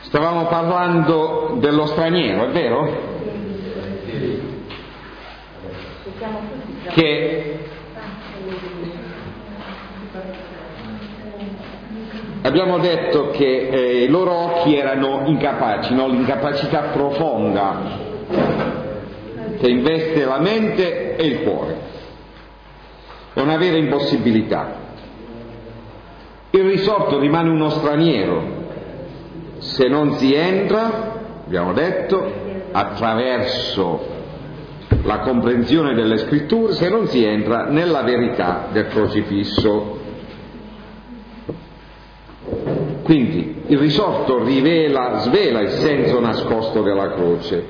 Stavamo parlando dello straniero, è vero? Che abbiamo detto che i loro occhi erano incapaci, no? L'incapacità profonda che investe la mente e il cuore. È una vera impossibilità. Il risorto rimane uno straniero se non si entra, abbiamo detto, attraverso la comprensione delle scritture, se non si entra nella verità del crocifisso. Quindi il risorto svela il senso nascosto della croce,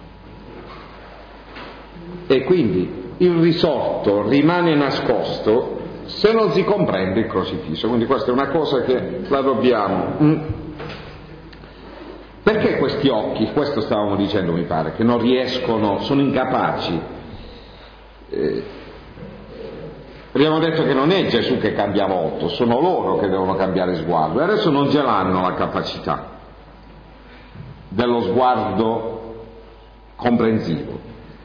e quindi il risorto rimane nascosto se non si comprende il crocifisso. Quindi questa è una cosa che la dobbiamo. Perché questi occhi, questo stavamo dicendo mi pare, che non riescono, sono incapaci? Abbiamo detto che non è Gesù che cambia volto, sono loro che devono cambiare sguardo, e adesso non ce l'hanno la capacità dello sguardo comprensivo.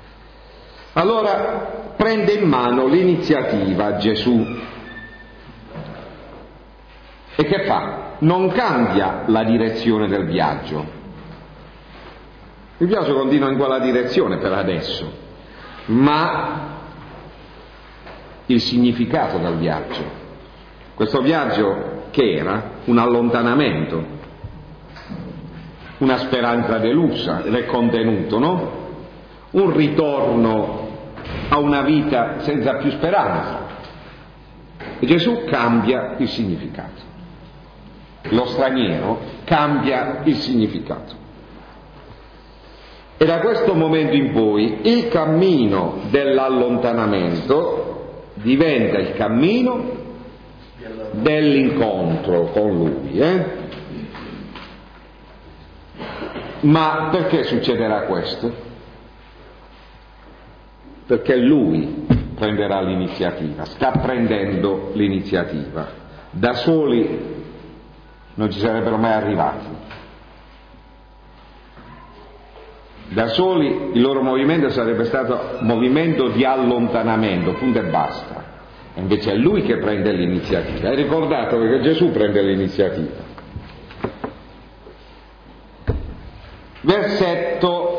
Allora prende in mano l'iniziativa Gesù, e che fa? Non cambia la direzione del viaggio. Il viaggio continua in quella direzione per adesso, ma il significato del viaggio, questo viaggio che era un allontanamento, una speranza delusa nel contenuto, no? Un ritorno a una vita senza più speranza. E Gesù cambia il significato. Lo straniero cambia il significato. E da questo momento in poi il cammino dell'allontanamento diventa il cammino dell'incontro con Lui. Ma perché succederà questo? Perché Lui prenderà l'iniziativa, sta prendendo l'iniziativa. Da soli non ci sarebbero mai arrivati. Da soli il loro movimento sarebbe stato movimento di allontanamento, punto e basta. E invece è Lui che prende l'iniziativa. E ricordatevi che Gesù prende l'iniziativa. Versetto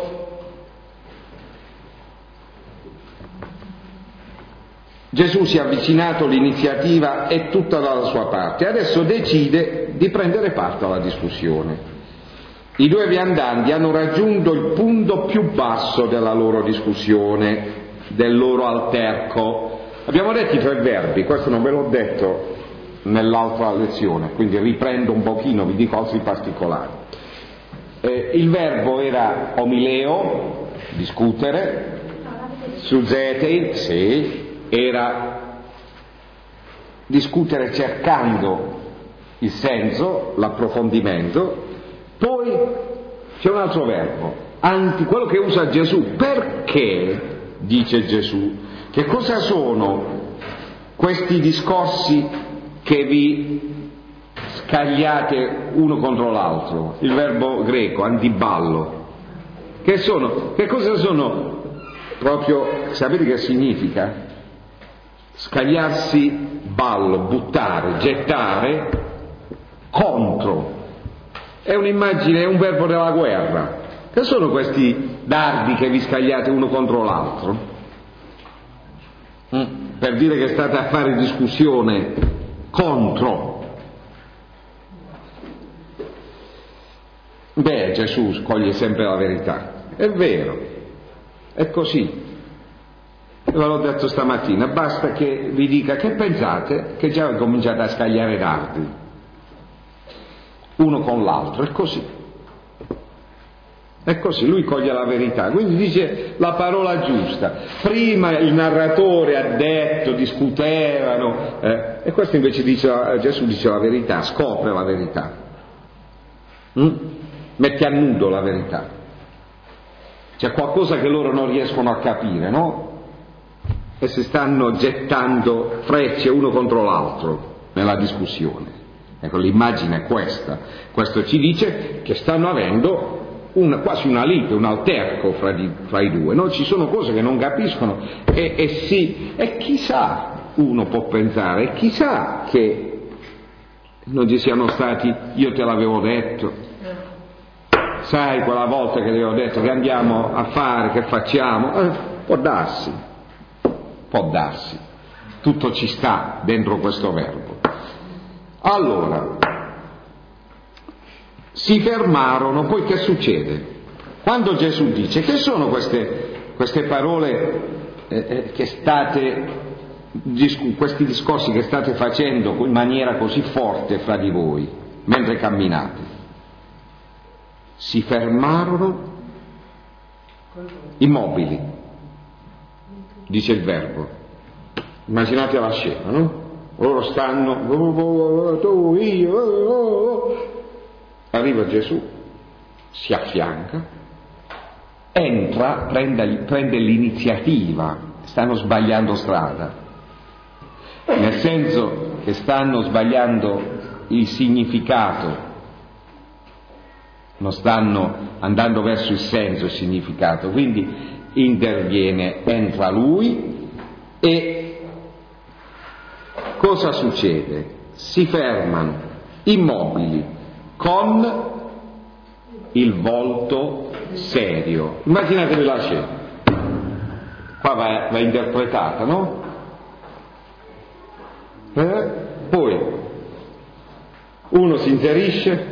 1. Gesù si è avvicinato, l'iniziativa è tutta dalla sua parte. Adesso decide di prendere parte alla discussione. I due viandanti hanno raggiunto il punto più basso della loro discussione, del loro alterco. Abbiamo detto i 3 verbi, questo non ve l'ho detto nell'altra lezione, quindi riprendo un pochino, vi dico altri particolari. Il verbo era omileo, discutere, suzetein, sì, era discutere cercando il senso, l'approfondimento. Poi c'è un altro verbo, quello che usa Gesù. Perché, dice Gesù, che cosa sono questi discorsi che vi scagliate uno contro l'altro? Il verbo greco, antiballo. Che cosa sono? Proprio, sapete che significa? Scagliarsi, ballo, buttare, gettare, contro. È un'immagine, è un verbo della guerra. Che sono questi dardi che vi scagliate uno contro l'altro? Per dire che state a fare discussione contro. Gesù coglie sempre la verità. È vero, è così. Ve l'ho detto stamattina, basta che vi dica che pensate che già cominciate a scagliare dardi uno con l'altro. È così, lui coglie la verità, quindi dice la parola giusta. Prima il narratore ha detto, discutevano, e questo invece Gesù dice la verità, scopre la verità, mette a nudo la verità. C'è qualcosa che loro non riescono a capire, no? E si stanno gettando frecce uno contro l'altro nella discussione. Ecco, l'immagine è questa. Questo ci dice che stanno avendo quasi una lite, un alterco fra i due, no? Ci sono cose che non capiscono e chissà, uno può pensare, chissà che non ci siano stati, io te l'avevo detto, sai quella volta che ti avevo detto che andiamo a fare, che facciamo, può darsi, tutto ci sta dentro questo verbo. Allora, si fermarono, poi che succede? Quando Gesù dice, che sono queste parole che state, questi discorsi che state facendo in maniera così forte fra di voi, mentre camminate? Si fermarono immobili, dice il verbo. Immaginate la scena, no? Loro stanno, tu, io, arriva Gesù, si affianca, entra, prende l'iniziativa, stanno sbagliando strada, nel senso che stanno sbagliando il significato, non stanno andando verso il senso, il significato, quindi interviene, entra lui e cosa succede? Si fermano immobili con il volto serio. Immaginatevi la scena, qua va interpretata, no? Poi uno si inserisce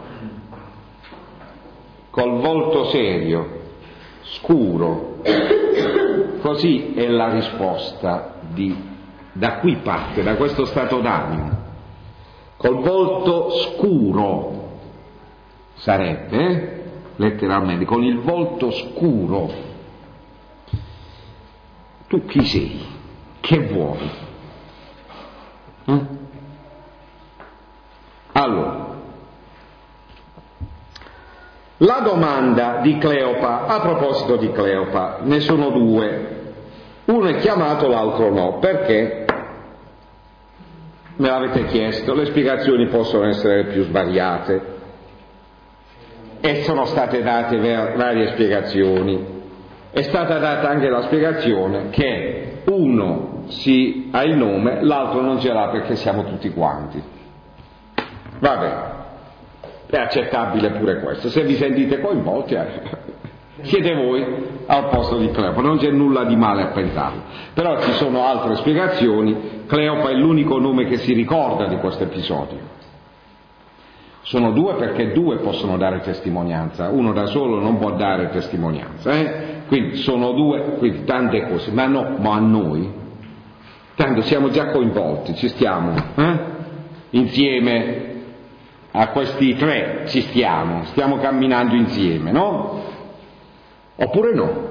col volto serio, scuro, così è la risposta da qui parte, da questo stato d'animo, col volto scuro sarebbe, letteralmente, con il volto scuro. Tu chi sei? Che vuoi? Allora, la domanda di Cleopa, a proposito di Cleopa, ne sono due. Uno è chiamato, l'altro no. Perché? Me l'avete chiesto, le spiegazioni possono essere più svariate e sono state date varie spiegazioni. È stata data anche la spiegazione che uno ha il nome, l'altro non ce l'ha perché siamo tutti quanti. Vabbè, è accettabile pure questo. Se vi sentite coinvolti, siete voi al posto di Cleopa, non c'è nulla di male a pensarlo. Però ci sono altre spiegazioni. Cleopa è l'unico nome che si ricorda di questo episodio. Sono due perché due possono dare testimonianza, uno da solo non può dare testimonianza, quindi sono due, quindi tante cose, ma a noi, tanto siamo già coinvolti, ci stiamo, insieme a questi tre ci stiamo camminando insieme, no? Oppure no?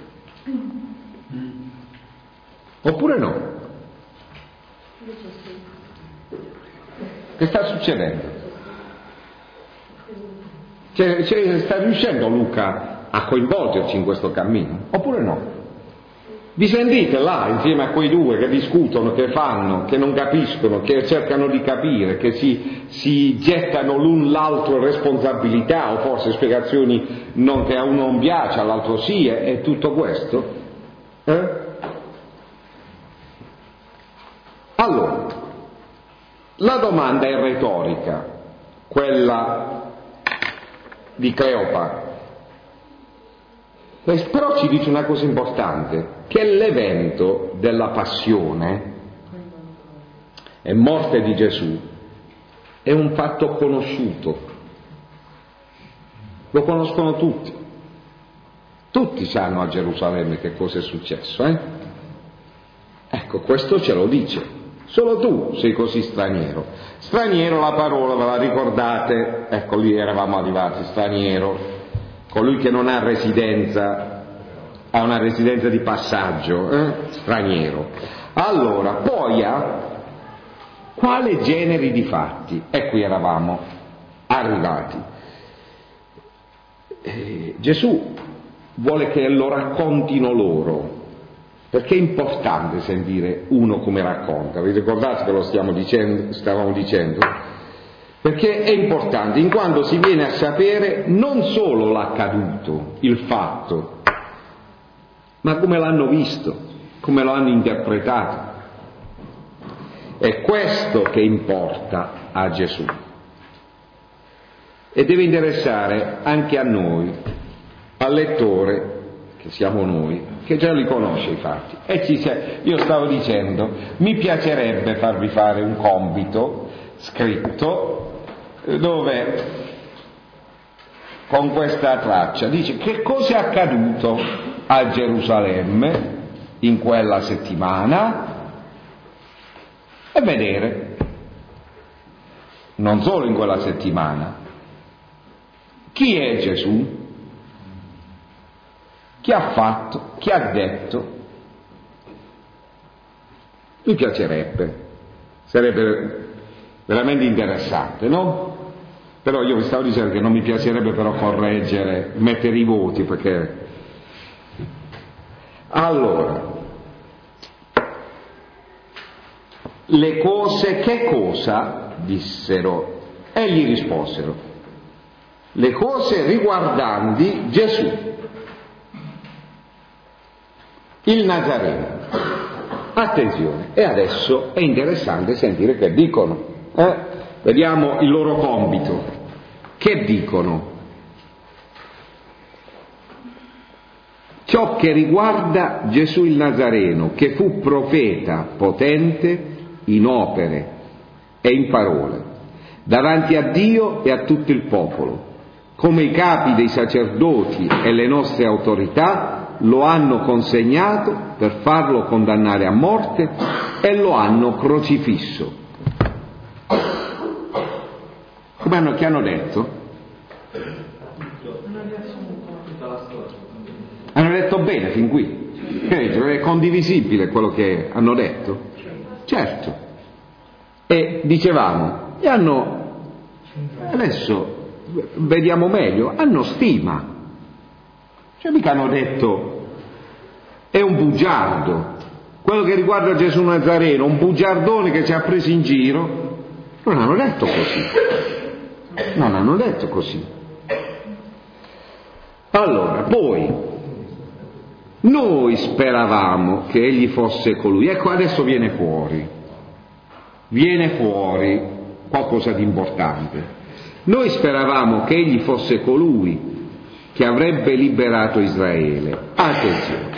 Oppure no? Che sta succedendo? Sta riuscendo Luca a coinvolgerci in questo cammino? Oppure no? Vi sentite là insieme a quei due che discutono, che fanno, che non capiscono, che cercano di capire, che si gettano l'un l'altro responsabilità o forse spiegazioni che a uno non piace, all'altro sì, e tutto questo? Allora, la domanda è retorica, quella di Cleopa, però ci dice una cosa importante, che l'evento della passione e morte di Gesù è un fatto conosciuto, lo conoscono tutti sanno a Gerusalemme che cosa è successo, Ecco, questo ce lo dice, solo tu sei così straniero. Straniero, la parola, ve la ricordate? Ecco, lì eravamo arrivati, straniero, colui che non ha residenza, ha una residenza di passaggio, straniero. Allora, poi quale generi di fatti? E qui eravamo arrivati. Gesù vuole che lo raccontino loro, perché è importante sentire uno come racconta. Vi ricordate che stavamo dicendo? Perché è importante, in quanto si viene a sapere non solo l'accaduto, il fatto, ma come l'hanno visto, come lo hanno interpretato. È questo che importa a Gesù. E deve interessare anche a noi, al lettore, che siamo noi, che già li conosce i fatti. Io stavo dicendo, mi piacerebbe farvi fare un compito scritto dove con questa traccia dice che cosa è accaduto a Gerusalemme in quella settimana e vedere, non solo in quella settimana, chi è Gesù, chi ha fatto, chi ha detto. Mi piacerebbe, sarebbe veramente interessante, no? Però io vi stavo dicendo che non mi piacerebbe però correggere, mettere i voti, perché... Allora, le cose, che cosa dissero? E gli risposero, le cose riguardanti Gesù, il Nazareno. Attenzione, e adesso è interessante sentire che dicono. Vediamo il loro compito. Che dicono? Ciò che riguarda Gesù il Nazareno, che fu profeta potente in opere e in parole, davanti a Dio e a tutto il popolo, come i capi dei sacerdoti e le nostre autorità lo hanno consegnato per farlo condannare a morte e lo hanno crocifisso. Che hanno detto? Hanno detto bene fin qui. È condivisibile quello che hanno detto? Certo. E dicevamo, e hanno, adesso vediamo meglio, hanno stima. Cioè mica hanno detto è un bugiardo. Quello che riguarda Gesù Nazareno, un bugiardone che ci ha preso in giro, non hanno detto così. Non hanno detto così. Allora, poi, noi speravamo che egli fosse colui. Ecco, adesso viene fuori qualcosa di importante. Noi speravamo che egli fosse colui che avrebbe liberato Israele. Attenzione.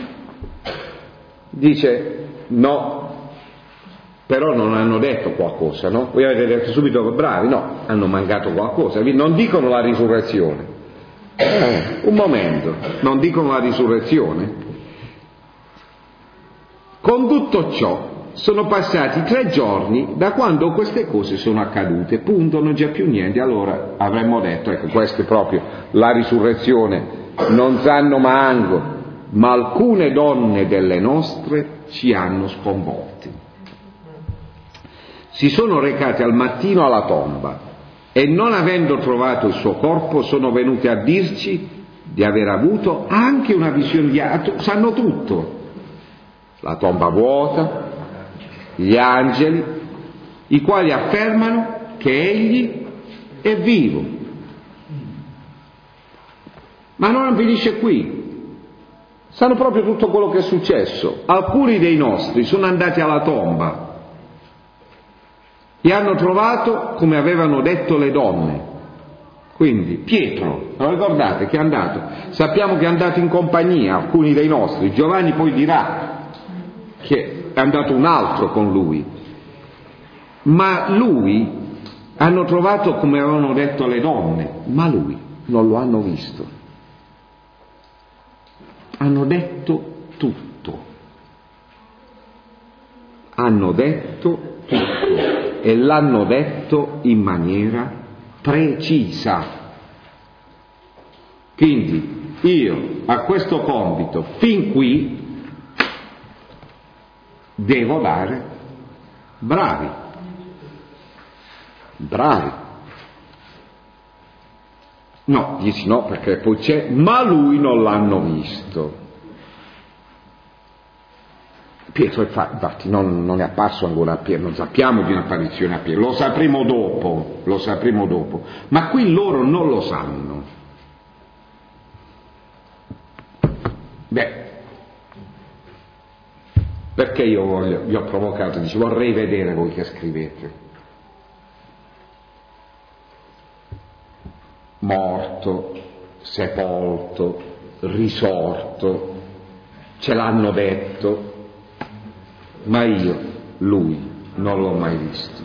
Dice, no. Però non hanno detto qualcosa, no? Voi avete detto subito bravi, no, hanno mancato qualcosa, non dicono la risurrezione. Un momento, non dicono la risurrezione. Con tutto ciò sono passati 3 giorni da quando queste cose sono accadute, punto, non c'è più niente. Allora avremmo detto, ecco, questa è proprio la risurrezione, non sanno manco, ma alcune donne delle nostre ci hanno sconvolti. Si sono recati al mattino alla tomba e non avendo trovato il suo corpo sono venute a dirci di aver avuto anche una visione sanno tutto. La tomba vuota, gli angeli, i quali affermano che egli è vivo. Ma non finisce qui. Sanno proprio tutto quello che è successo. Alcuni dei nostri sono andati alla tomba e hanno trovato come avevano detto le donne. Quindi Pietro, lo ricordate che è andato? Sappiamo che è andato in compagnia, alcuni dei nostri. Giovanni poi dirà che è andato un altro con lui. Ma lui hanno trovato come avevano detto le donne, ma lui non lo hanno visto. Hanno detto tutto. Hanno detto tutto. E l'hanno detto in maniera precisa. Quindi io a questo compito fin qui devo dare bravi. No, dici no, perché poi c'è, ma lui non l'hanno visto. Pietro, infatti, non è apparso ancora a Pietro, non sappiamo di un'apparizione a Pietro, lo sapremo dopo, ma qui loro non lo sanno. Beh, perché io vi ho provocato, dice, vorrei vedere voi che scrivete. Morto, sepolto, risorto, ce l'hanno detto, ma io, lui, non l'ho mai visto.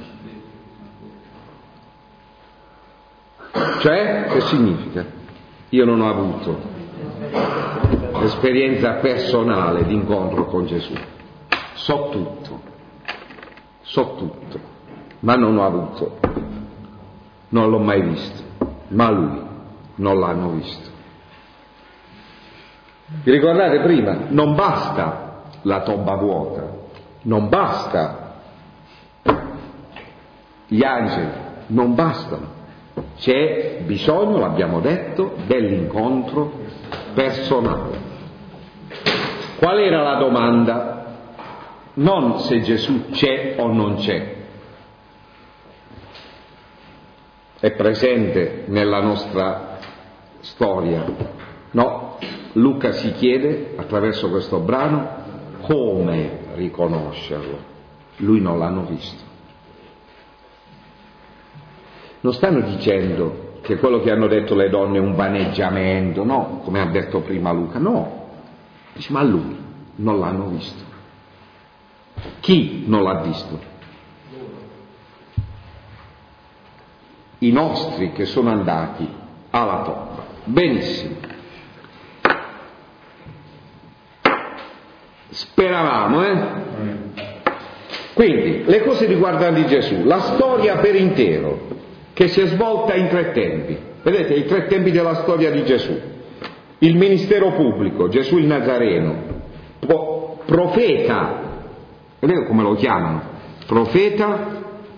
Cioè, che significa? Io non ho avuto esperienza personale di incontro con Gesù. So tutto, ma non ho avuto, non l'ho mai visto, ma lui non l'hanno visto. Vi ricordate prima? Non basta la tomba vuota, non basta gli angeli, non bastano. C'è bisogno, l'abbiamo detto, dell'incontro personale. Qual era la domanda? Non se Gesù c'è o non c'è. È presente nella nostra storia. No, Luca si chiede attraverso questo brano come riconoscerlo. Lui non l'hanno visto. Non stanno dicendo che quello che hanno detto le donne è un vaneggiamento, no, come ha detto prima Luca, no. Dice, ma lui non l'hanno visto. Chi non l'ha visto? I nostri che sono andati alla tomba. Benissimo. Speravamo, Quindi, le cose riguardanti Gesù, la storia per intero, che si è svolta in 3 tempi. Vedete, i 3 tempi della storia di Gesù. Il ministero pubblico, Gesù il Nazareno, profeta, vedete come lo chiamano? Profeta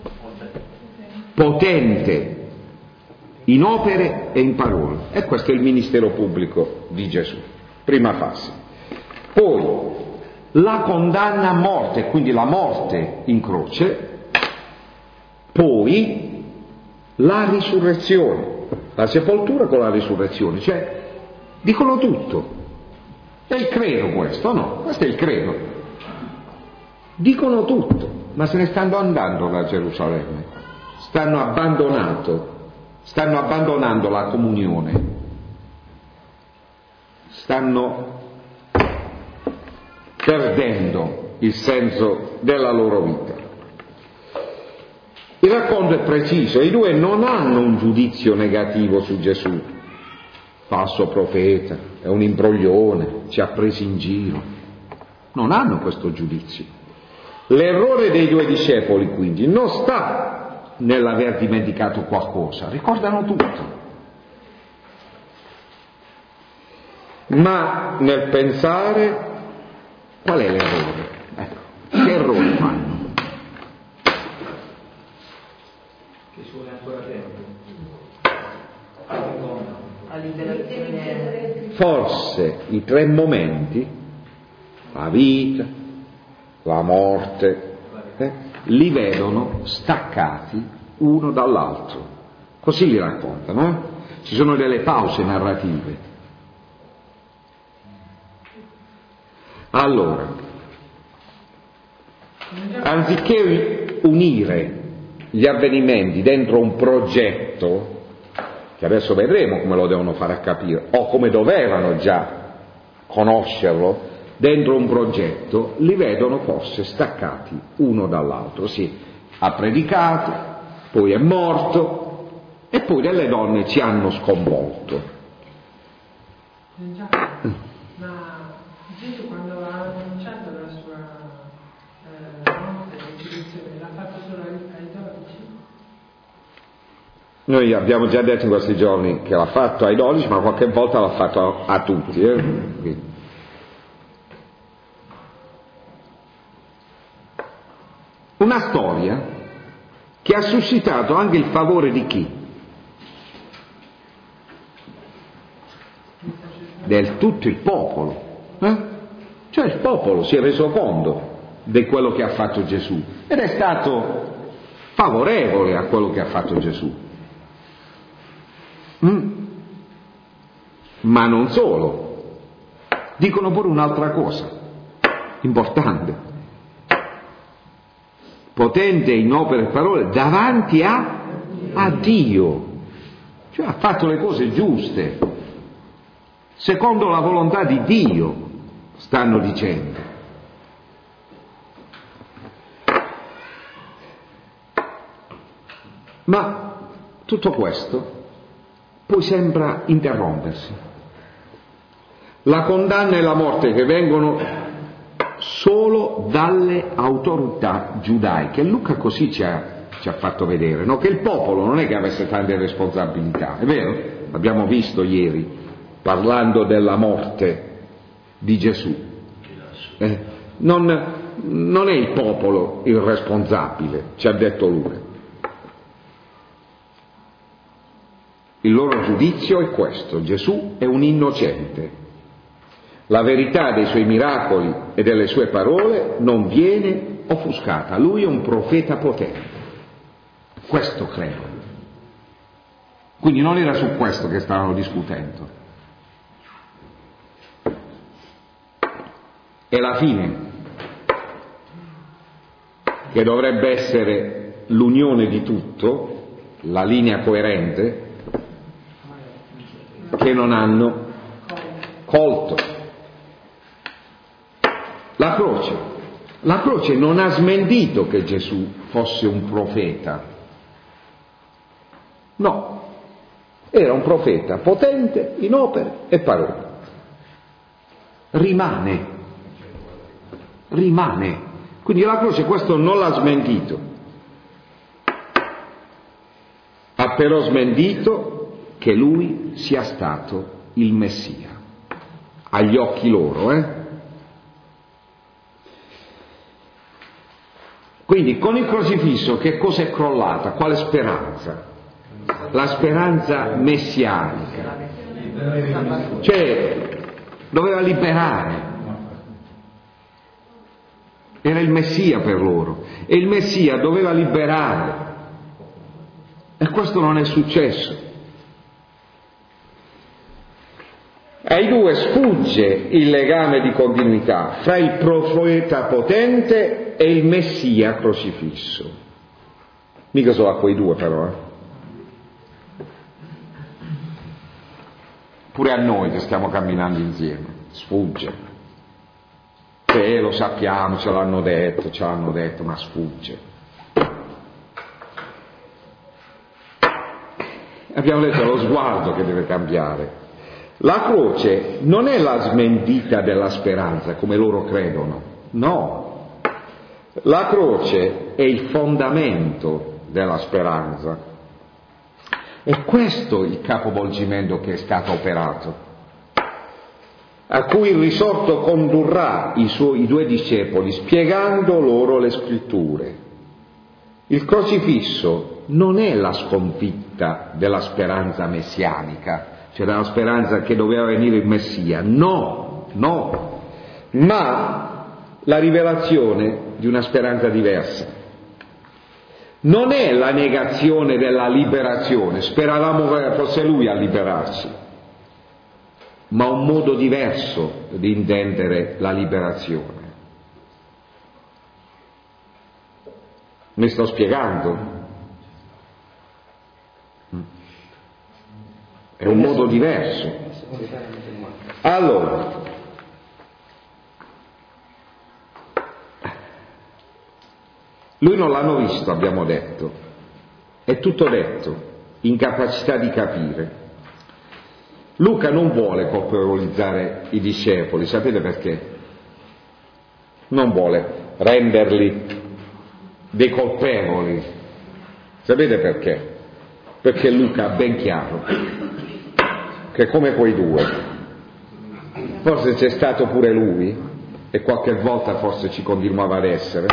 potente in opere e in parole. E questo è il ministero pubblico di Gesù, prima fase. Poi la condanna a morte, quindi la morte in croce, poi la risurrezione, la sepoltura con la risurrezione, cioè dicono tutto. È il credo questo, no? Questo è il credo. Dicono tutto, ma se ne stanno andando da Gerusalemme. Stanno abbandonando la comunione. Stanno perdendo il senso della loro vita. Il racconto è preciso, i 2 non hanno un giudizio negativo su Gesù. Falso profeta, è un imbroglione, ci ha presi in giro. Non hanno questo giudizio. L'errore dei 2 discepoli, quindi, non sta nell'aver dimenticato qualcosa, ricordano tutto, ma nel pensare qual è l'errore. Ecco, che errore fanno? Che ci vuole ancora tempo. Forse i 3 momenti, la vita, la morte, li vedono staccati uno dall'altro. Così li raccontano, Ci sono delle pause narrative. Allora, anziché unire gli avvenimenti dentro un progetto, che adesso vedremo come lo devono fare a capire, o come dovevano già conoscerlo, dentro un progetto, li vedono forse staccati uno dall'altro. Sì, ha predicato, poi è morto, e poi delle donne ci hanno sconvolto. Ma Gesù quando ha annunciato la sua morte e risurrezione l'ha fatto solo ai 12? Noi abbiamo già detto in questi giorni che l'ha fatto ai 12, ma qualche volta l'ha fatto a tutti. Quindi. Una storia che ha suscitato anche il favore di chi? Del tutto il popolo. Cioè il popolo si è reso conto di quello che ha fatto Gesù, ed è stato favorevole a quello che ha fatto Gesù. Ma non solo, dicono pure un'altra cosa importante: potente in opere e parole davanti a Dio, cioè ha fatto le cose giuste secondo la volontà di Dio, stanno dicendo. Ma tutto questo poi sembra interrompersi. La condanna e la morte che vengono solo dalle autorità giudaiche. Luca così ci ha fatto vedere, no? Che il popolo non è che avesse tante responsabilità, è vero? L'abbiamo visto ieri parlando della morte di Gesù. Non è il popolo il responsabile, ci ha detto Luca. Il loro giudizio è questo: Gesù è un innocente. La verità dei suoi miracoli e delle sue parole non viene offuscata. Lui è un profeta potente. Questo credo. Quindi non era su questo che stavano discutendo. E la fine, che dovrebbe essere l'unione di tutto, la linea coerente, che non hanno colto. La croce non ha smentito che Gesù fosse un profeta. No, era un profeta potente in opere e parole. Rimane. Quindi la croce questo non l'ha smentito. Ha però smentito che lui sia stato il Messia, agli occhi loro, Quindi con il crocifisso che cosa è crollata? Quale speranza? La speranza messianica. Cioè, doveva liberare. Era il Messia per loro. E il Messia doveva liberare. E questo non è successo. Ai due sfugge il legame di continuità fra il profeta potente e il Messia crocifisso. Mica solo a quei due però, Pure a noi che stiamo camminando insieme, sfugge. Lo sappiamo, ce l'hanno detto, ma sfugge. Abbiamo detto lo sguardo che deve cambiare. La croce non è la smentita della speranza, come loro credono, no. La croce è il fondamento della speranza. È questo il capovolgimento che è stato operato, a cui il risorto condurrà i due discepoli, spiegando loro le scritture. Il crocifisso non è la sconfitta della speranza messianica, cioè della speranza che doveva venire il Messia, no, ma la rivelazione di una speranza diversa. Non è la negazione della liberazione, speravamo che fosse lui a liberarci, ma un modo diverso di intendere la liberazione. Mi sto spiegando? È un modo diverso. Allora, lui non l'hanno visto, abbiamo detto, è tutto detto, incapacità di capire. Luca non vuole colpevolizzare i discepoli, sapete perché? Non vuole renderli dei colpevoli, sapete perché? Perché Luca ha ben chiaro che come quei due, forse c'è stato pure lui e qualche volta forse ci continuava ad essere,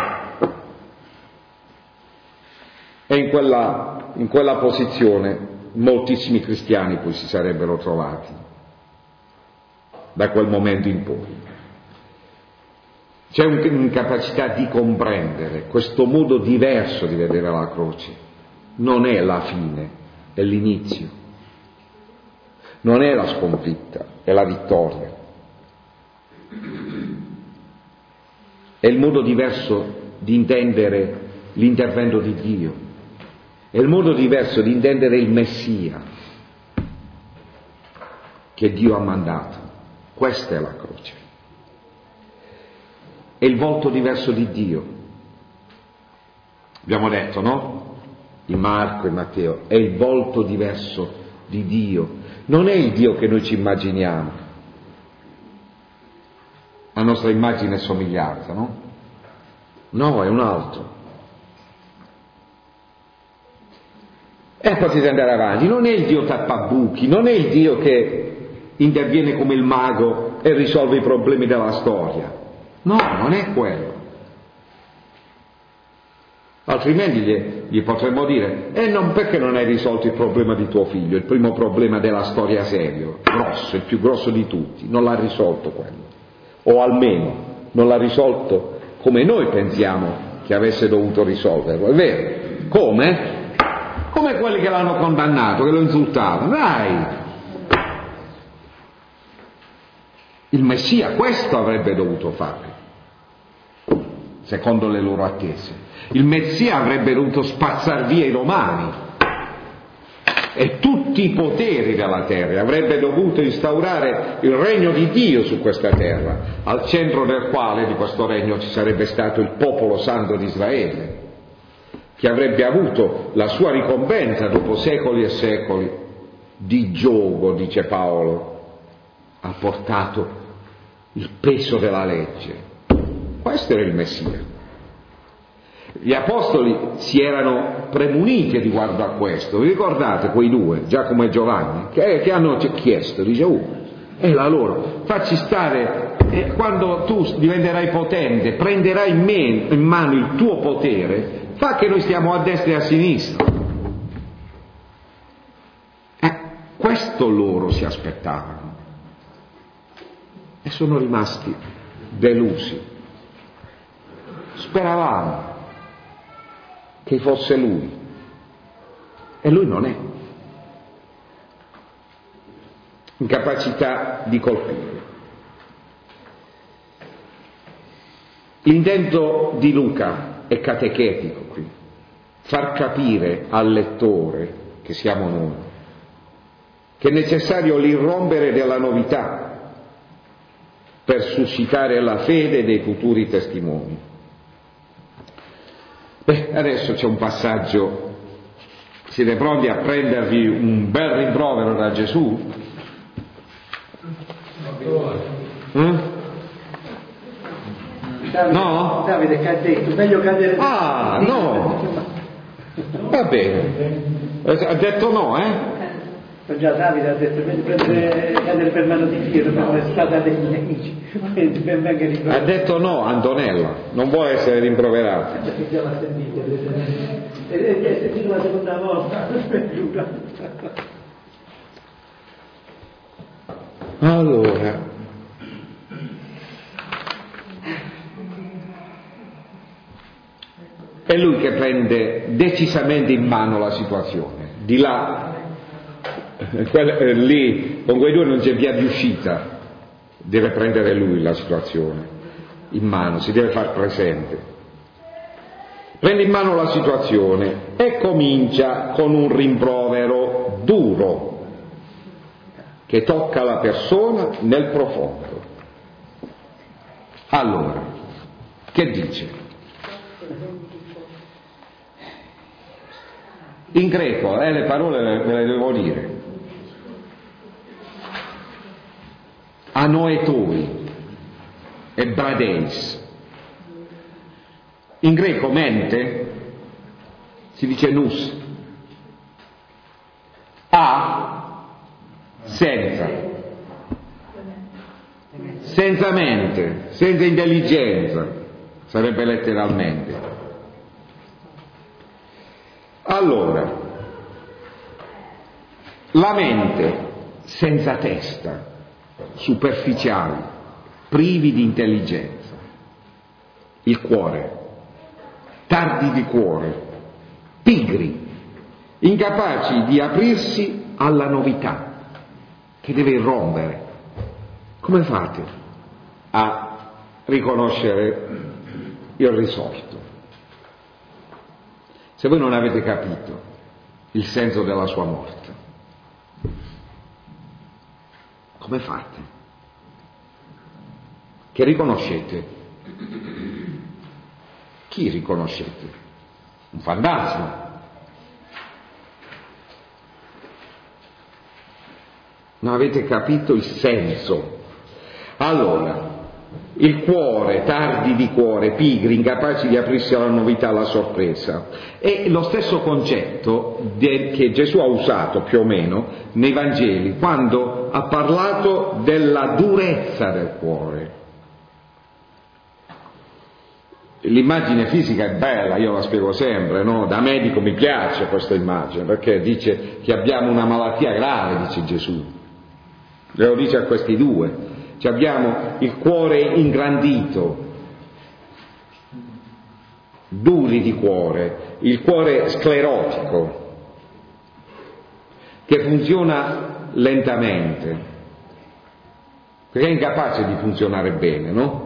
e in quella posizione moltissimi cristiani poi si sarebbero trovati da quel momento in poi. C'è un'incapacità di comprendere questo modo diverso di vedere la croce. Non è la fine, è l'inizio. Non è la sconfitta, è la vittoria. È il modo diverso di intendere l'intervento di Dio. È il modo diverso di intendere il Messia che Dio ha mandato. Questa è la croce. È il volto diverso di Dio. Abbiamo detto, no? In Marco e Matteo, è il volto diverso di Dio. Non è il Dio che noi ci immaginiamo, la nostra immagine e somiglianza, no? No, è un altro. E potete andare avanti, non è il Dio tappabuchi, non è il Dio che interviene come il mago e risolve i problemi della storia. No, non è quello. Altrimenti gli potremmo dire, non, perché non hai risolto il problema di tuo figlio, il primo problema della storia serio, grosso, il più grosso di tutti, non l'ha risolto quello. O almeno non l'ha risolto come noi pensiamo che avesse dovuto risolverlo, è vero? Come? Come quelli che l'hanno condannato, che lo insultavano, dai! Il Messia questo avrebbe dovuto fare, secondo le loro attese. Il Messia avrebbe dovuto spazzar via i romani e tutti i poteri della terra, avrebbe dovuto instaurare il regno di Dio su questa terra, al centro del quale di questo regno ci sarebbe stato il popolo santo di Israele, che avrebbe avuto la sua ricompensa dopo secoli e secoli di giogo, dice Paolo, ha portato il peso della legge. Questo era il Messia. Gli apostoli si erano premuniti riguardo a questo. Vi ricordate quei due, Giacomo e Giovanni, che hanno chiesto, dice, è la loro, facci stare, quando tu diventerai potente, prenderai in mano il tuo potere, fa che noi stiamo a destra e a sinistra. Questo loro si aspettavano e sono rimasti delusi. Speravamo che fosse lui e lui non è. Incapacità di colpire. L'intento di Luca è catechetico qui, far capire al lettore, che siamo noi, che è necessario l'irrompere della novità per suscitare la fede dei futuri testimoni. Adesso c'è un passaggio, siete pronti a prendervi un bel rimprovero da Gesù? No? Davide che ha detto, meglio cadere. No, va bene, ha detto no, Già Davide ha detto cadere per mano di Pietro per la spada dei nemici. Ha detto no Antonella, non vuole essere rimproverata. Abbiamo sentito, è sentito la seconda volta. Allora, è lui che prende decisamente in mano la situazione. Di là, lì con quei due non c'è via di uscita, deve prendere lui la situazione in mano, si deve far presente. Prende in mano la situazione e comincia con un rimprovero duro che tocca la persona nel profondo. Allora, che dice? In greco, le parole ve le devo dire. Anoetoi e bradeis. In greco mente si dice nous. Senza mente, senza intelligenza, sarebbe letteralmente. Allora, la mente senza testa, superficiali, privi di intelligenza. il cuore, tardi di cuore, pigri, incapaci di aprirsi alla novità che deve irrompere. Come fate a riconoscere il risorto se voi non avete capito il senso della sua morte? Come fate? Che riconoscete? Chi riconoscete? Un fantasma. Non avete capito il senso. Allora, il cuore, tardi di cuore, pigri, incapaci di aprirsi alla novità, alla sorpresa. È lo stesso concetto che Gesù ha usato più o meno nei Vangeli quando ha parlato della durezza del cuore. L'immagine fisica è bella, io la spiego sempre, no? Da medico mi piace questa immagine, perché dice che abbiamo una malattia grave, dice Gesù. Lo dice a questi due. Abbiamo il cuore ingrandito, duri di cuore, il cuore sclerotico, che funziona lentamente, perché è incapace di funzionare bene, no?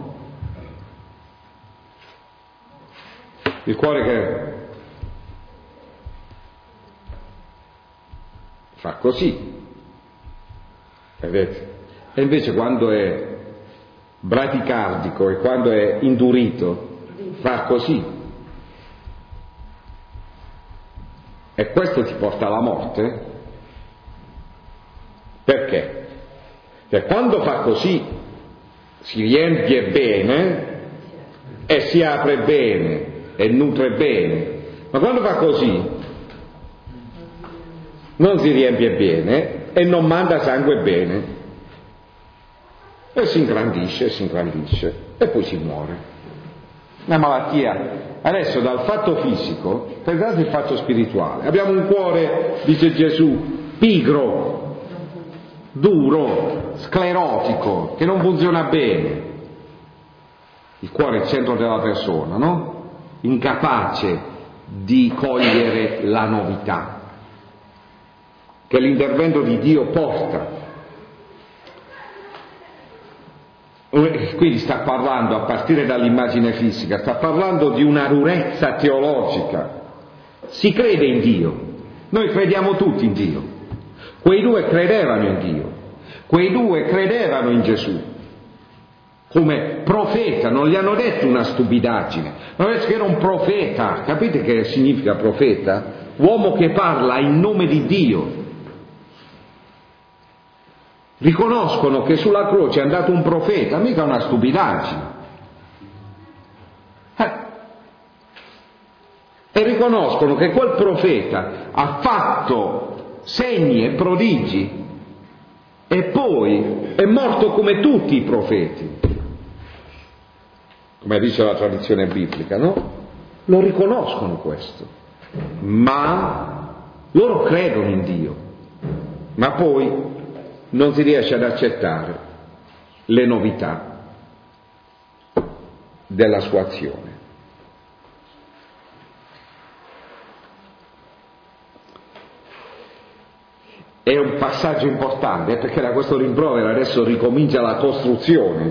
Il cuore che fa così, vedete? E invece quando è bradicardico e quando è indurito fa così. E questo ti porta alla morte? Perché? Perché quando fa così si riempie bene e si apre bene e nutre bene, ma quando fa così non si riempie bene e non manda sangue bene e si ingrandisce e poi si muore. Una malattia. Adesso dal fatto fisico pensate il fatto spirituale. Abbiamo un cuore, dice Gesù, pigro, duro, sclerotico, che non funziona bene. Il cuore è il centro della persona, no? Incapace di cogliere la novità che l'intervento di Dio porta. Quindi sta parlando, a partire dall'immagine fisica, sta parlando di una durezza teologica. Si crede in Dio, noi crediamo tutti in Dio. Quei due credevano in Dio, quei due credevano in Gesù come profeta, non gli hanno detto una stupidaggine, non hanno detto che era un profeta. Capite che significa profeta? Uomo che parla in nome di Dio. Riconoscono che sulla croce è andato un profeta, mica una stupidaggine. E riconoscono che quel profeta ha fatto segni e prodigi e poi è morto come tutti i profeti, come dice la tradizione biblica, no? Lo riconoscono questo, ma loro credono in Dio, ma poi non si riesce ad accettare le novità della sua azione. È un passaggio importante, perché da questo rimprovero adesso ricomincia la costruzione.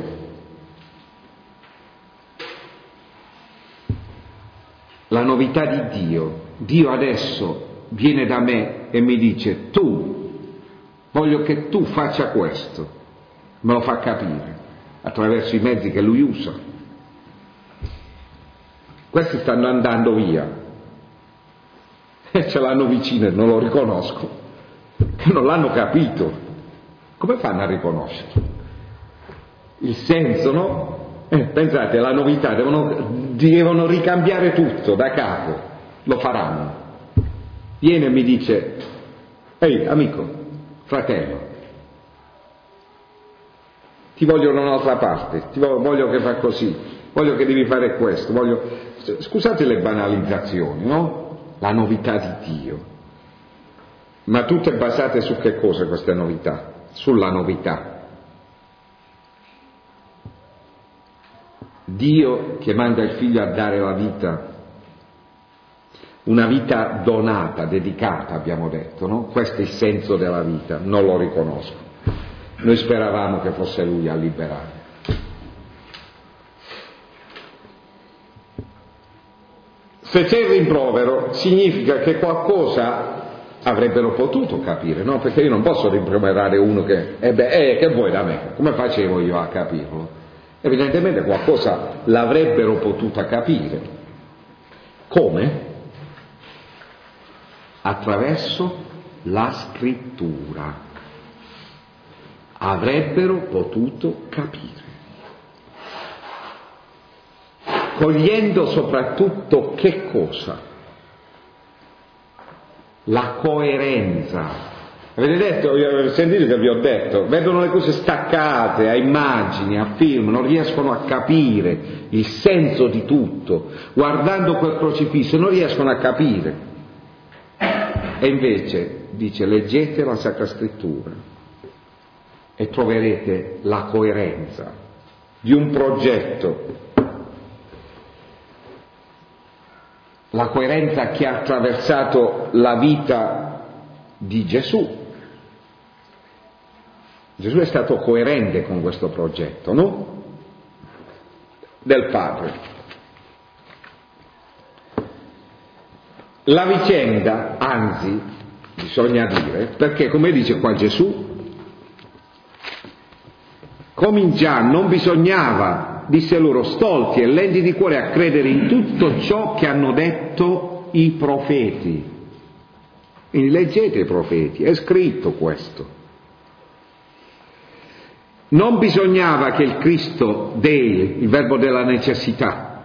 La novità di Dio. Dio adesso viene da me e mi dice: tu, voglio che tu faccia questo, me lo fa capire attraverso i mezzi che lui usa. Questi stanno andando via e ce l'hanno vicino e non lo riconoscono, che non l'hanno capito. Come fanno a riconoscere il senso, no? Pensate, la novità, devono ricambiare tutto da capo. Lo faranno. Viene e mi dice: ehi amico, fratello, ti voglio da un'altra parte, voglio che fa così, voglio che devi fare questo, scusate le banalizzazioni, no? La novità di Dio. Ma tutte basate su che cosa queste novità? Sulla novità Dio che manda il Figlio a dare la vita, una vita donata, dedicata, abbiamo detto, no? Questo è il senso della vita, non lo riconosco. Noi speravamo che fosse Lui a liberare. Se c'è il rimprovero, significa che qualcosa avrebbero potuto capire, no? Perché io non posso rimproverare uno che vuoi da me? Come facevo io a capirlo? Evidentemente qualcosa l'avrebbero potuta capire. Come? Attraverso la scrittura. Avrebbero potuto capire. Cogliendo soprattutto che cosa? La coerenza. Avete detto, sentite che vi ho detto, vedono le cose staccate a immagini, a film, non riescono a capire il senso di tutto. Guardando quel crocifisso non riescono a capire. E invece dice: leggete la Sacra Scrittura e troverete la coerenza di un progetto. La coerenza che ha attraversato la vita di Gesù. Gesù è stato coerente con questo progetto, no? Del Padre. La vicenda, anzi, bisogna dire, perché come dice qua Gesù, non bisognava, disse loro, stolti e lenti di cuore a credere in tutto ciò che hanno detto i profeti. Quindi leggete i profeti, è scritto questo. Non bisognava che il Cristo Dei, il verbo della necessità,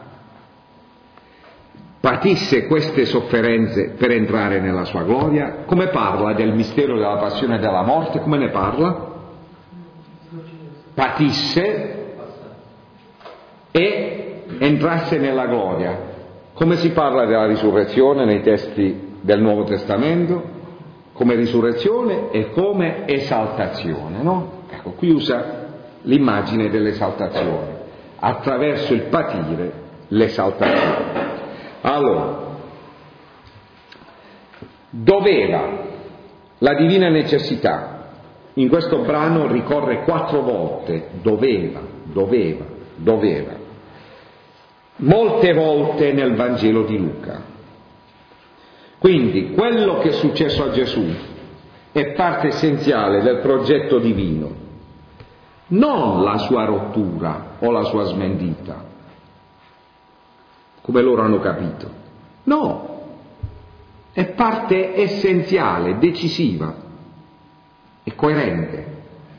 patisse queste sofferenze per entrare nella sua gloria. Come parla del mistero della passione e della morte? Come ne parla? Patisse e entrasse nella gloria. Come si parla della risurrezione nei testi del Nuovo Testamento? Come risurrezione e come esaltazione, no? Ecco, qui usa l'immagine dell'esaltazione, attraverso il patire l'esaltazione. Allora, doveva la divina necessità, in questo brano ricorre 4 volte, doveva, molte volte nel Vangelo di Luca. Quindi quello che è successo a Gesù è parte essenziale del progetto divino, non la sua rottura o la sua smentita, come loro hanno capito. No, è parte essenziale, decisiva e coerente.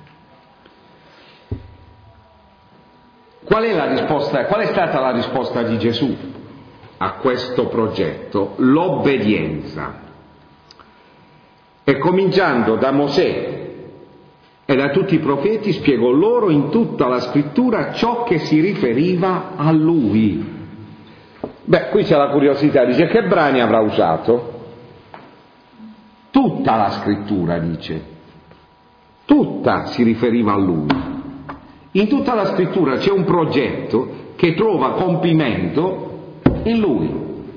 Qual è stata la risposta di Gesù a questo progetto? L'obbedienza. E cominciando da Mosè e da tutti i profeti spiegò loro in tutta la scrittura ciò che si riferiva a lui. Beh, qui c'è la curiosità, dice: che brani avrà usato? Tutta la scrittura, dice. Tutta si riferiva a lui. In tutta la scrittura c'è un progetto che trova compimento in lui.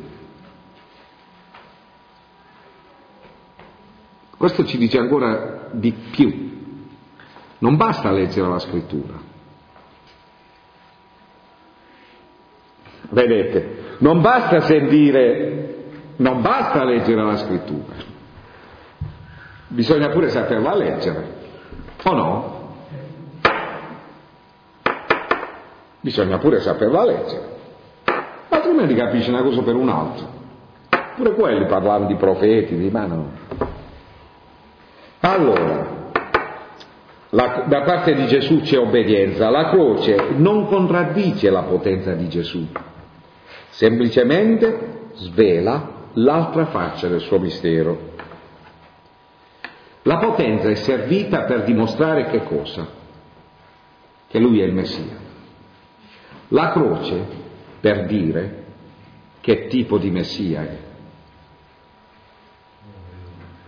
Questo ci dice ancora di più. Non basta leggere la scrittura. Vedete, non basta leggere la scrittura. Bisogna pure saperla leggere, o no? Bisogna pure saperla leggere, altrimenti capisci una cosa per un'altra. Pure quelli parlavano di profeti, di mano. Allora, da parte di Gesù c'è obbedienza. La croce non contraddice la potenza di Gesù, semplicemente svela l'altra faccia del suo mistero. La potenza è servita per dimostrare che cosa? Che lui è il Messia. La croce per dire che tipo di Messia è.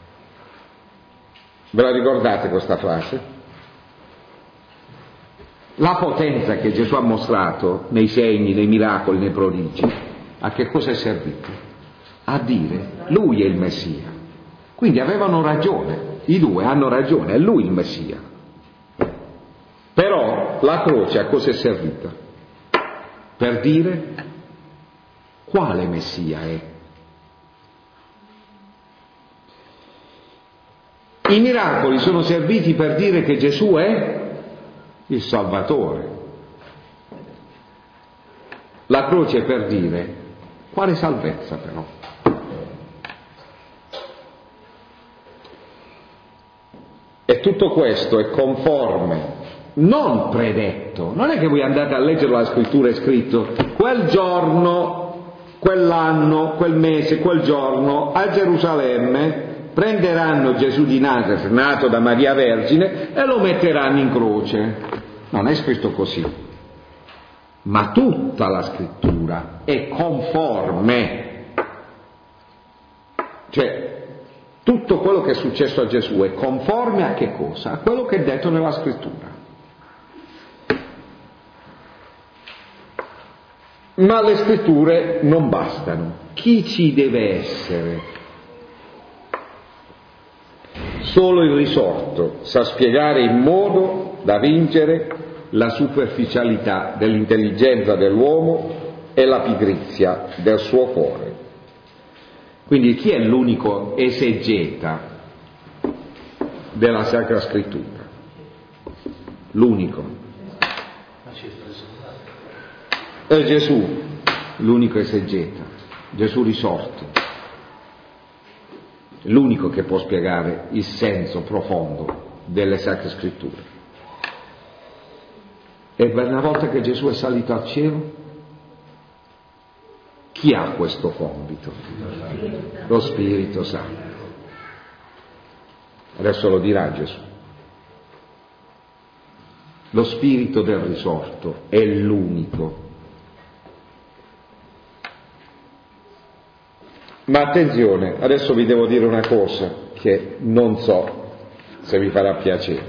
Ve la ricordate questa frase? La potenza che Gesù ha mostrato nei segni, nei miracoli, nei prodigi, a che cosa è servito? A dire, lui è il Messia. Quindi avevano ragione, i due hanno ragione, è lui il Messia. Però la croce a cosa è servita? Per dire quale Messia è. I miracoli sono serviti per dire che Gesù è il Salvatore. La croce è per dire quale salvezza però. E tutto questo è conforme, non predetto. Non è che voi andate a leggere la scrittura, è scritto quel giorno, quell'anno, quel mese, quel giorno a Gerusalemme prenderanno Gesù di Nazaret, nato da Maria Vergine, e lo metteranno in croce. Non è scritto così. Ma tutta la scrittura è conforme. Cioè, tutto quello che è successo a Gesù è conforme a che cosa? A quello che è detto nella scrittura. Ma le scritture non bastano. Chi ci deve essere? Solo il risorto sa spiegare in modo da vincere la superficialità dell'intelligenza dell'uomo e la pigrizia del suo cuore. Quindi chi è l'unico esegeta della Sacra Scrittura? L'unico. È Gesù, l'unico esegeta, Gesù risorto. L'unico che può spiegare il senso profondo delle Sacre Scritture. E per una volta che Gesù è salito al cielo, chi ha questo compito? Lo Spirito Santo. Adesso lo dirà Gesù. Lo Spirito del risorto è l'unico. Ma attenzione, adesso vi devo dire una cosa che non so se vi farà piacere.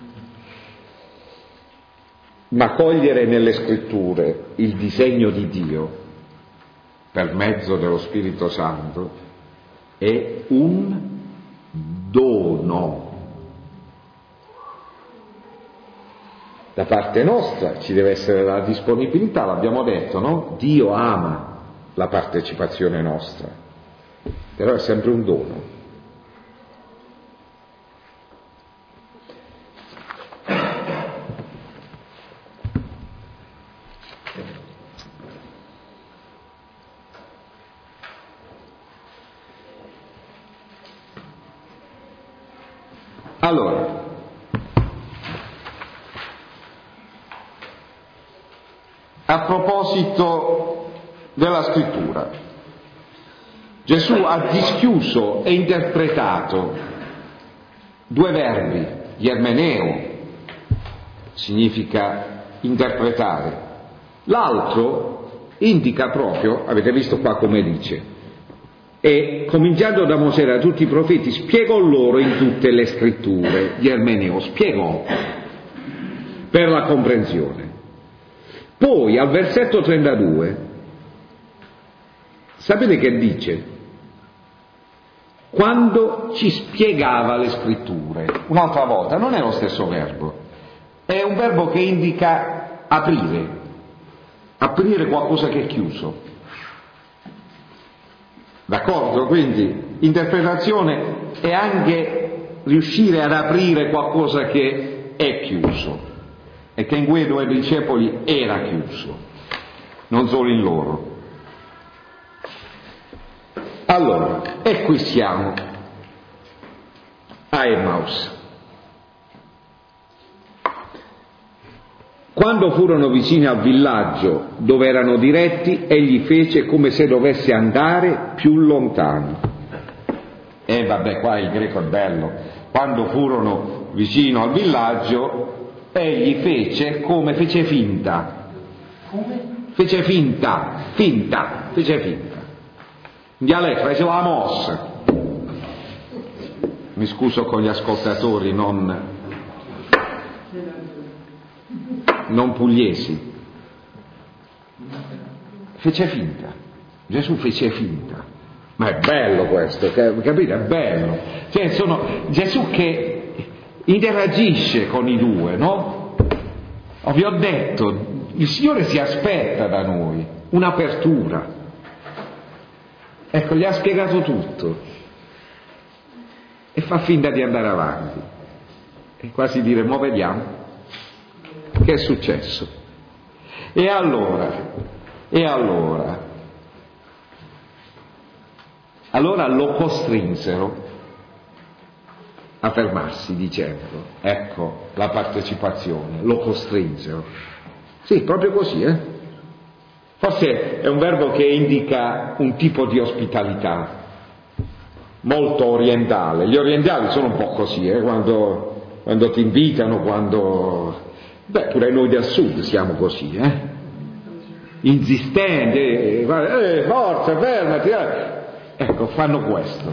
Ma cogliere nelle scritture il disegno di Dio per mezzo dello Spirito Santo è un dono. Da parte nostra ci deve essere la disponibilità, l'abbiamo detto, no? Dio ama la partecipazione nostra, però è sempre un dono. Allora, a proposito della scrittura, Gesù ha dischiuso e interpretato due verbi, iermeneo, significa interpretare, l'altro indica proprio, avete visto qua come dice, e cominciando da Mosè da tutti i profeti spiegò loro in tutte le scritture, iermeneo, spiegò per la comprensione. Poi al versetto 32 sapete che dice? Quando ci spiegava le scritture, un'altra volta, non è lo stesso verbo, è un verbo che indica aprire qualcosa che è chiuso. D'accordo? Quindi interpretazione è anche riuscire ad aprire qualcosa che è chiuso e che in quei due discepoli era chiuso, non solo in loro. Allora, e qui siamo a Emmaus. Quando furono vicini al villaggio dove erano diretti, egli fece come se dovesse andare più lontano. E vabbè, qua il greco è bello. Quando furono vicino al villaggio, egli fece come fece finta. Come? Fece finta. In dialetto fece la mossa. Mi scuso con gli ascoltatori, non non pugliesi. Fece finta. Gesù fece finta. Ma è bello questo, capite? È bello. Cioè, Gesù che interagisce con i due, no? Vi ho detto, il Signore si aspetta da noi un'apertura. Ecco, gli ha spiegato tutto e fa finta di andare avanti. E quasi dire, mo vediamo che è successo. E allora lo costrinsero a fermarsi dicendo, ecco la partecipazione, lo costrinsero. Sì, proprio così, Forse è un verbo che indica un tipo di ospitalità molto orientale. Gli orientali sono un po' così, quando ti invitano, pure noi del sud siamo così, insistenti, forza, fermati, Ecco, fanno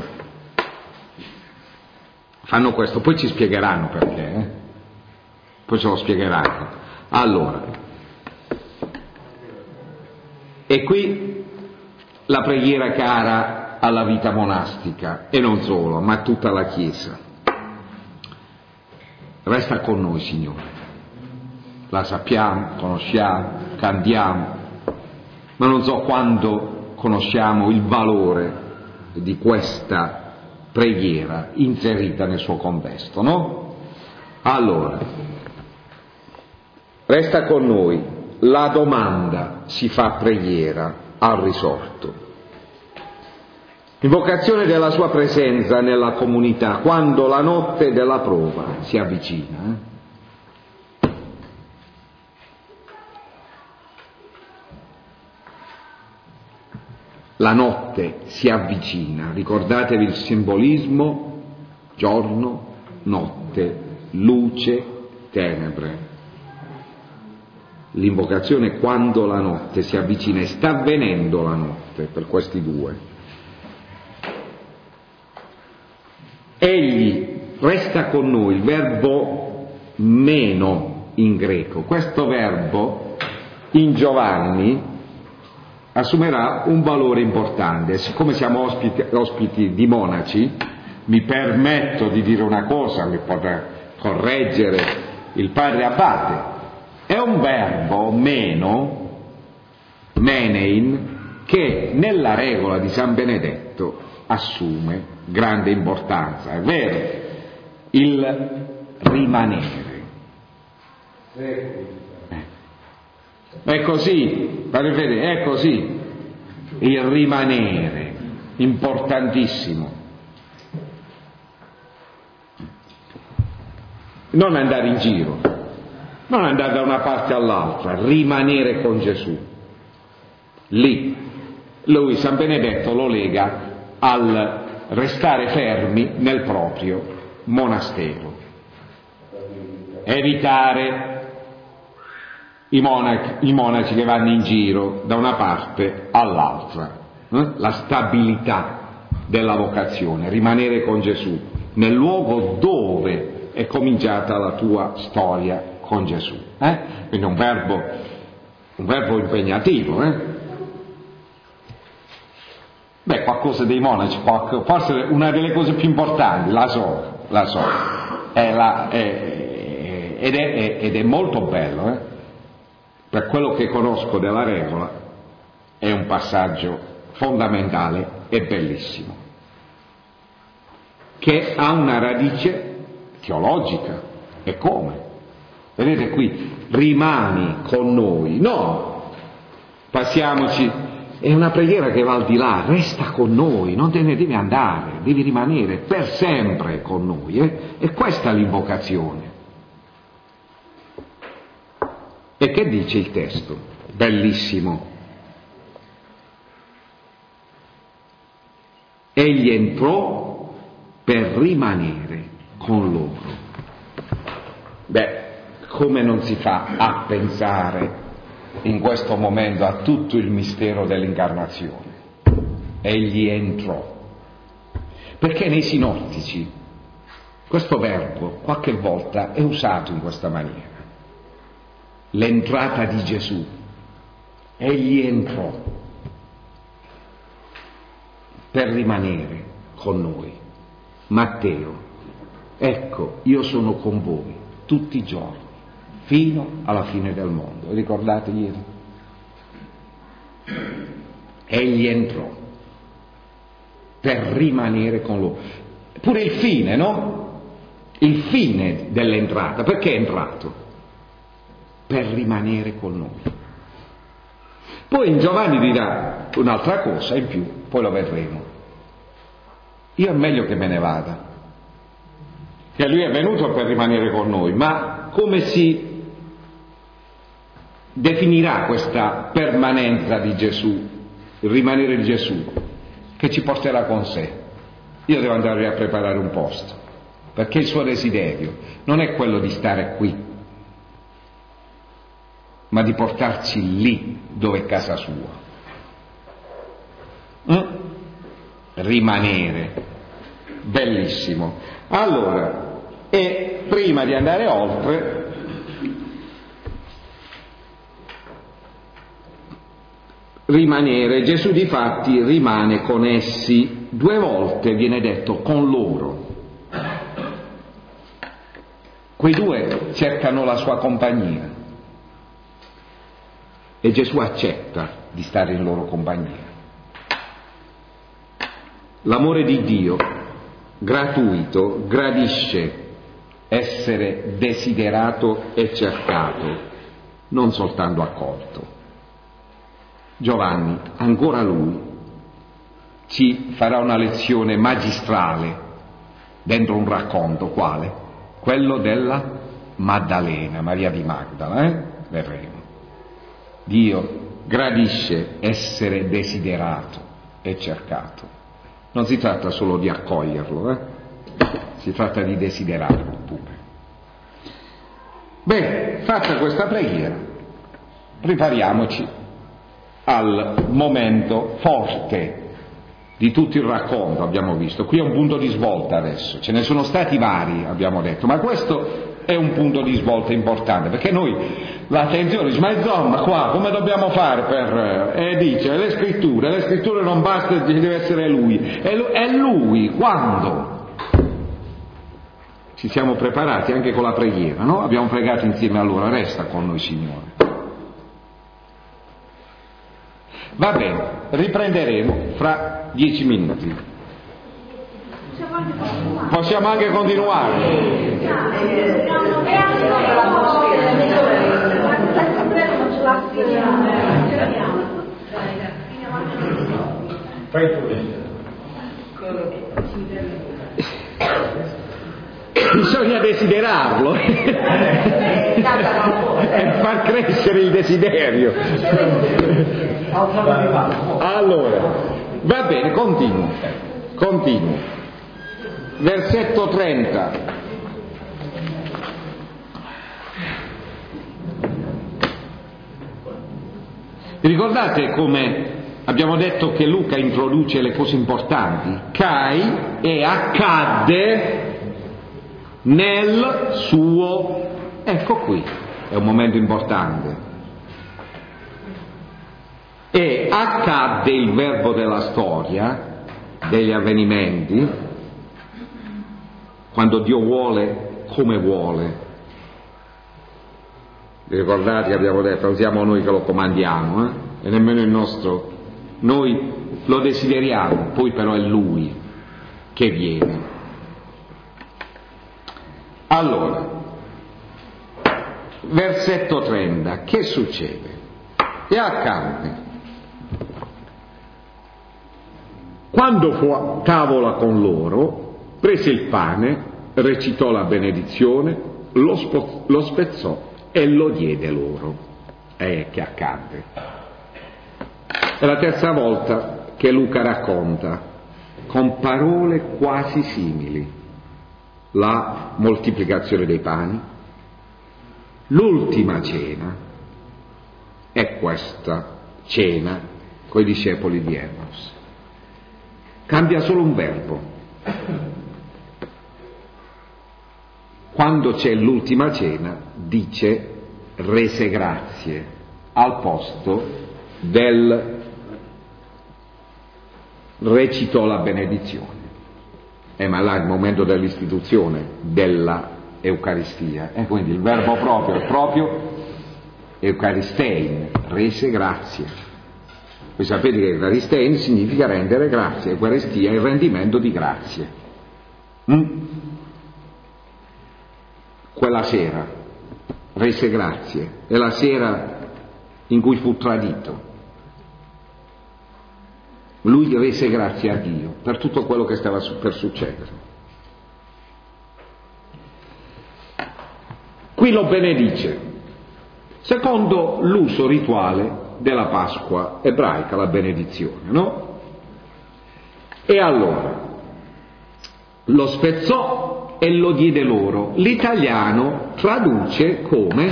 questo, poi ci spiegheranno perché, poi ce lo spiegheranno. Allora, e qui la preghiera cara alla vita monastica, e non solo, ma a tutta la Chiesa. Resta con noi, Signore. La sappiamo, conosciamo, cantiamo, ma non so quando conosciamo il valore di questa preghiera inserita nel suo contesto, no? Allora, resta con noi, la domanda si fa preghiera al risorto. Invocazione della sua presenza nella comunità quando la notte della prova si avvicina. La notte si avvicina, ricordatevi il simbolismo, giorno, notte, luce, tenebre. L'invocazione quando la notte si avvicina, e sta avvenendo la notte per questi due. Egli resta con noi, il verbo meno in greco. Questo verbo in Giovanni assumerà un valore importante. Siccome siamo ospiti di monaci, mi permetto di dire una cosa, mi potrà correggere il padre Abate. È un verbo meno, menein, che nella regola di San Benedetto assume grande importanza. È vero, il rimanere. È così, padre Fede, è così, il rimanere, importantissimo. Non andare in giro, non andare da una parte all'altra, rimanere con Gesù. Lì, lui, San Benedetto, lo lega al restare fermi nel proprio monastero. Evitare i monaci che vanno in giro da una parte all'altra, la stabilità della vocazione, rimanere con Gesù nel luogo dove è cominciata la tua storia con Gesù. Quindi un verbo impegnativo. Qualcosa dei monaci, forse una delle cose più importanti, la so, ed è molto bello, per quello che conosco della regola, è un passaggio fondamentale e bellissimo, che ha una radice teologica. E come? Vedete qui, rimani con noi, no, passiamoci, è una preghiera che va al di là, resta con noi, non te ne devi andare, devi rimanere per sempre con noi, e questa è l'invocazione. E che dice il testo? Bellissimo. Egli entrò per rimanere con loro. Come non si fa a pensare in questo momento a tutto il mistero dell'incarnazione? Egli entrò. Perché nei sinottici questo verbo qualche volta è usato in questa maniera. l'entrata di Gesù. Egli entrò per rimanere con noi. Matteo, ecco, io sono con voi tutti i giorni, fino alla fine del mondo. Ricordate ieri? Egli entrò per rimanere con loro. Pure il fine, no? Il fine dell'entrata. Perché è entrato? Per rimanere con noi. Poi in Giovanni dirà un'altra cosa in più, poi lo vedremo. Io è meglio che me ne vada, che lui è venuto per rimanere con noi, ma come si definirà questa permanenza di Gesù, il rimanere di Gesù, che ci porterà con sé? Io devo andare a preparare un posto, perché il suo desiderio non è quello di stare qui, ma di portarci lì dove è casa sua. Rimanere, bellissimo. Allora, e prima di andare oltre, rimanere, Gesù difatti rimane con essi. 2 volte viene detto con loro. Quei 2 cercano la sua compagnia e Gesù accetta di stare in loro compagnia. L'amore di Dio, gratuito, gradisce essere desiderato e cercato, non soltanto accolto. Giovanni, ancora lui, ci farà una lezione magistrale dentro un racconto. Quale? Quello della Maddalena, Maria di Magdala, vedremo. Dio gradisce essere desiderato e cercato. Non si tratta solo di accoglierlo, si tratta di desiderarlo pure. Bene, fatta questa preghiera, prepariamoci al momento forte di tutto il racconto. Abbiamo visto, qui è un punto di svolta adesso, ce ne sono stati vari, abbiamo detto, ma questo è un punto di svolta importante, perché noi l'attenzione dice, ma insomma qua come dobbiamo fare per dice le scritture non basta, deve essere lui. E lui quando? Ci siamo preparati anche con la preghiera, no? Abbiamo pregato insieme, allora resta con noi Signore. Va bene, riprenderemo fra 10 minuti. Possiamo anche continuare. Bisogna desiderarlo e far crescere il desiderio. Allora, va bene, continuo. Versetto 30. Vi ricordate come abbiamo detto che Luca introduce le cose importanti? Cai e accadde nel suo... Ecco qui, è un momento importante. E accadde il verbo della storia, degli avvenimenti, quando Dio vuole come vuole. Vi ricordate che abbiamo detto, non siamo noi che lo comandiamo, e nemmeno il nostro, noi lo desideriamo, poi però è Lui che viene. Allora, versetto 30, che succede? E accadde, quando fu a tavola con loro, prese il pane, recitò la benedizione, lo spezzò e lo diede loro. Che accadde. È la terza volta che Luca racconta, con parole quasi simili, la moltiplicazione dei pani. L'ultima cena è questa cena coi discepoli di Emmaus. Cambia solo un verbo. Quando c'è l'ultima cena dice rese grazie al posto del recitò la benedizione. Ma là è il momento dell'istituzione della Eucaristia, e quindi il verbo proprio è proprio Eucaristein, rese grazie. Voi sapete che Eucaristein significa rendere grazie, Eucaristia è il rendimento di grazie. Quella sera rese grazie, è la sera in cui fu tradito. Lui rese grazie a Dio per tutto quello che stava per succedere. Qui lo benedice, secondo l'uso rituale della Pasqua ebraica, la benedizione, no? E allora lo spezzò e lo diede loro. L'italiano traduce come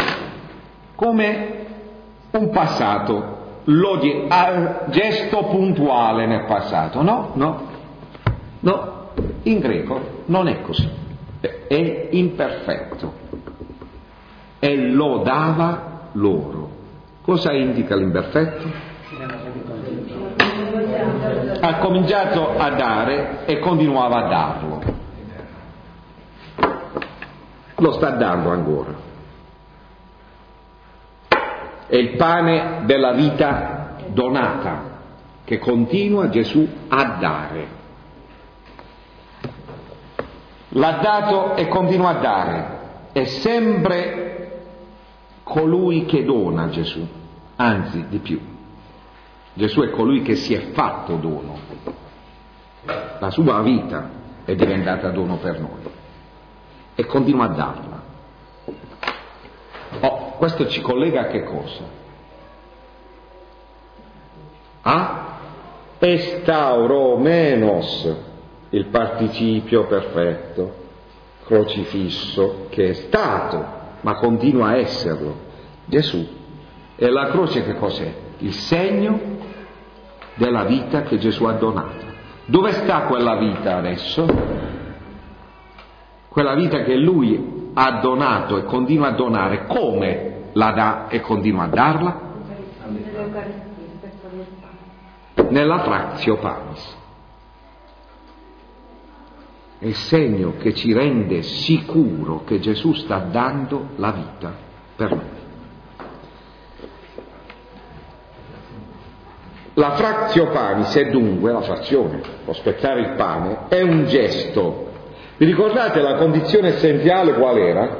un passato, gesto puntuale nel passato. No, in greco non è così, è imperfetto. E lo dava loro. Cosa indica l'imperfetto? Ha cominciato a dare e continuava a darlo. Lo sta dando ancora. È il pane della vita donata che continua Gesù a dare. L'ha dato e continua a dare. È sempre colui che dona Gesù, anzi di più. Gesù è colui che si è fatto dono. La sua vita è diventata dono per noi e continua a darla. Questo ci collega a che cosa? A estauromenos, il participio perfetto, crocifisso, che è stato, ma continua a esserlo, Gesù. E la croce che cos'è? Il segno della vita che Gesù ha donato. Dove sta quella vita adesso? Quella vita che Lui ha donato e continua a donare. Come la dà e continua a darla? Nella Fractio Panis. È il segno che ci rende sicuro che Gesù sta dando la vita per noi. La Fractio Panis è dunque la frazione, lo spezzare il pane, è un gesto. Vi ricordate la condizione essenziale qual era?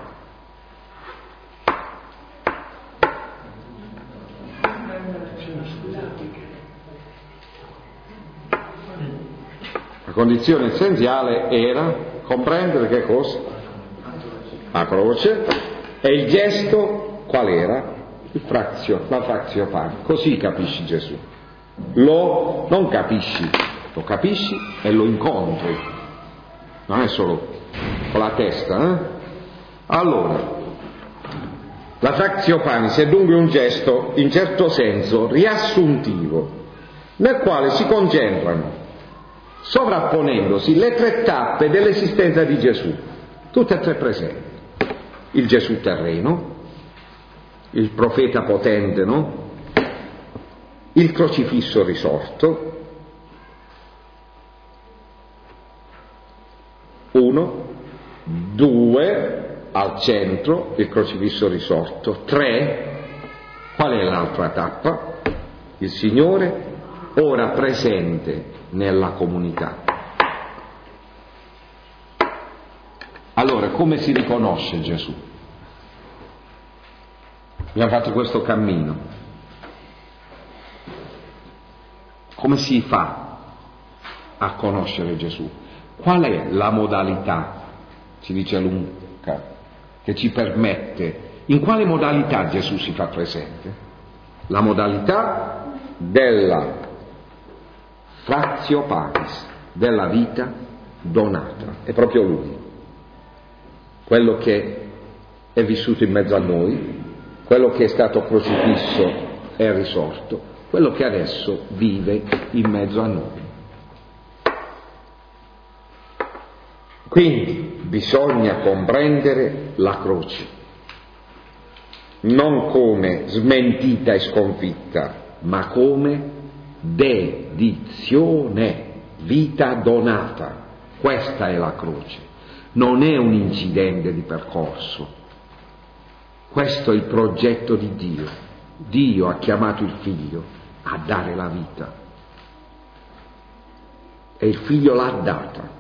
La condizione essenziale era comprendere che cosa? La croce. E il gesto qual era? La Fractio Panis. Così capisci Gesù. Non capisci, lo capisci e lo incontri. Non è solo con la testa, Allora, la Fractio Panis è dunque un gesto, in certo senso, riassuntivo, nel quale si concentrano, sovrapponendosi, le tre tappe dell'esistenza di Gesù, tutte e tre presenti. Il Gesù terreno, il profeta potente, no? Il crocifisso risorto, 1, 2, al centro, il crocifisso risorto, 3, qual è l'altra tappa? Il Signore ora presente nella comunità. Allora, come si riconosce Gesù? Abbiamo fatto questo cammino. Come si fa a conoscere Gesù? Qual è la modalità, ci dice Luca, che ci permette, in quale modalità Gesù si fa presente? La modalità della Fractio Panis, della vita donata. È proprio Lui, quello che è vissuto in mezzo a noi, quello che è stato crocifisso e risorto, quello che adesso vive in mezzo a noi. Quindi bisogna comprendere la croce. non come smentita e sconfitta, ma come dedizione, vita donata. Questa è la croce, non è un incidente di percorso. Questo è il progetto di Dio. Dio ha chiamato il Figlio a dare la vita e il Figlio l'ha data.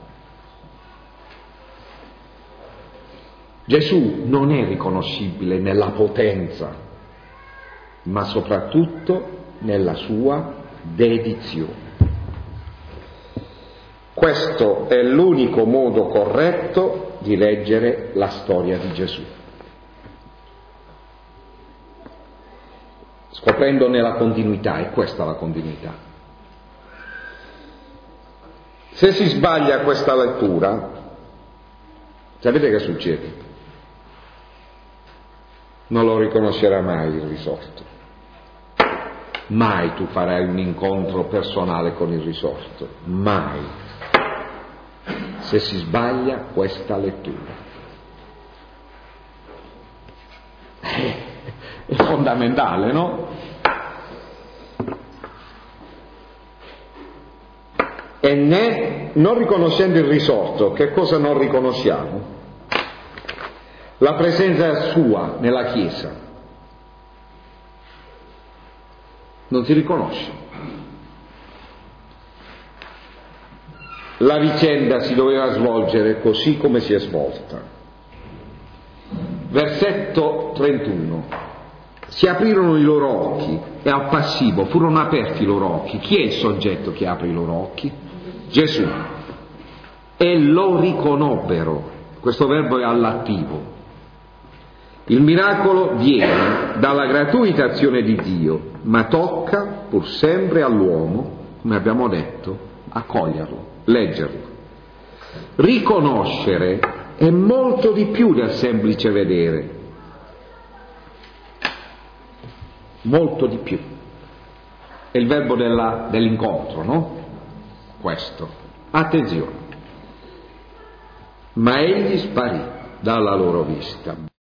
Gesù non è riconoscibile nella potenza, ma soprattutto nella sua dedizione. Questo è l'unico modo corretto di leggere la storia di Gesù. Scoprendone la continuità, è questa la continuità. Se si sbaglia questa lettura, sapete che succede? Non lo riconoscerà mai il risorto. Mai tu farai un incontro personale con il risorto, mai. Se si sbaglia questa lettura. È fondamentale, no? E non riconoscendo il risorto, che cosa non riconosciamo? La presenza sua nella Chiesa. Non si riconosce. La vicenda si doveva svolgere così come si è svolta. Versetto 31. Si aprirono i loro occhi e al passivo furono aperti i loro occhi. Chi è il soggetto che apre i loro occhi? Gesù. E lo riconobbero. Questo verbo è all'attivo. Il miracolo viene dalla gratuita azione di Dio, ma tocca pur sempre all'uomo, come abbiamo detto, accoglierlo, leggerlo. Riconoscere è molto di più del semplice vedere. Molto di più. È il verbo dell'incontro, no? Questo. Attenzione. Ma egli sparì dalla loro vista.